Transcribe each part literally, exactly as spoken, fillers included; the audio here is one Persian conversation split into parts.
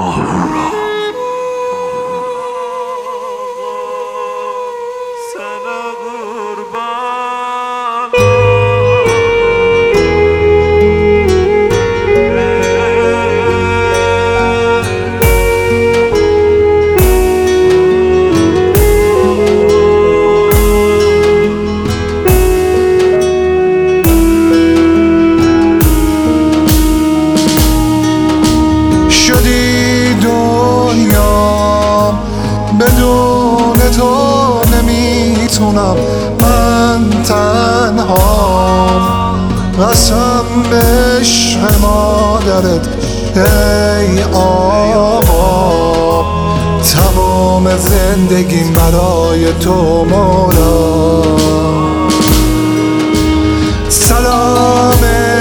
آهورا sana kurban شدی دنیام بدون تو نمیتونم من تنهام قسم به عشق مادرت ای آقا تمام زندگیم برای تو مورا سلام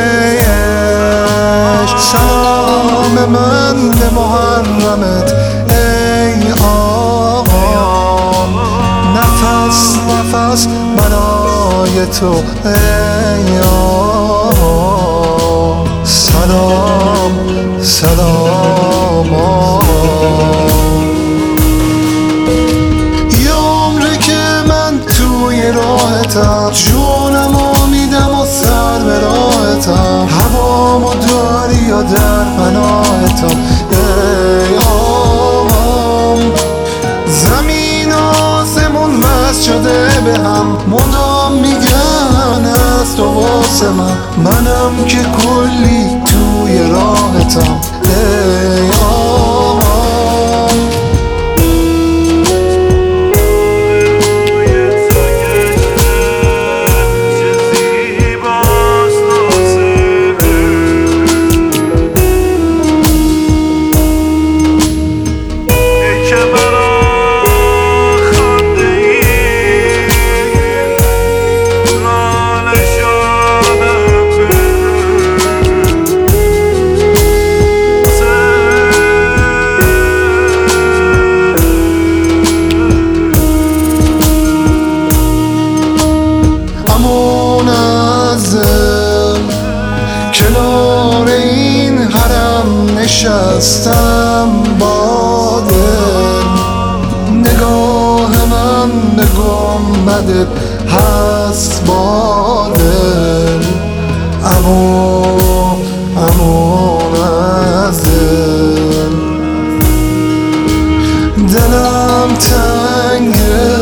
عشق سلام من به محرمت ای آقا نفس نفس برای تو ای آقا سلام سلام آقا یه عمره که من توی راحتم جونمو میدم و سر به راحتم هوامو داری یا در پناهتم ای آقام زمین آسمون مست شده به هم مدام میگن از تو واسه من منم که کلی توی راحتم ای آقام کنار این حرم نشستم با دل نگاه من به گنبدت هست با دل امون امون از دل دلم تنگه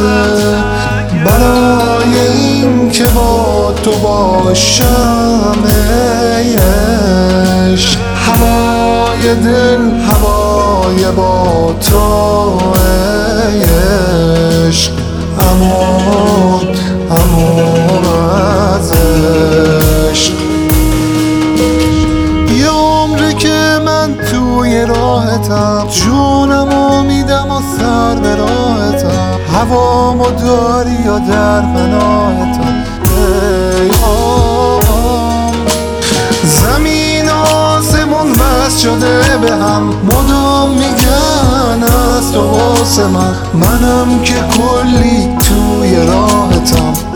برای این که با تو باشم ای عشق هوای دل هوای با تو ای عشق امون امون از عشق یه عمره که من توی راحتم جونمو میدم و سر به راحتم هوامو داری یا در پناهتم ای آقام زمین آسمون مست شده به هم مدام میگن از تو واسه من منم که کلی توی راحتم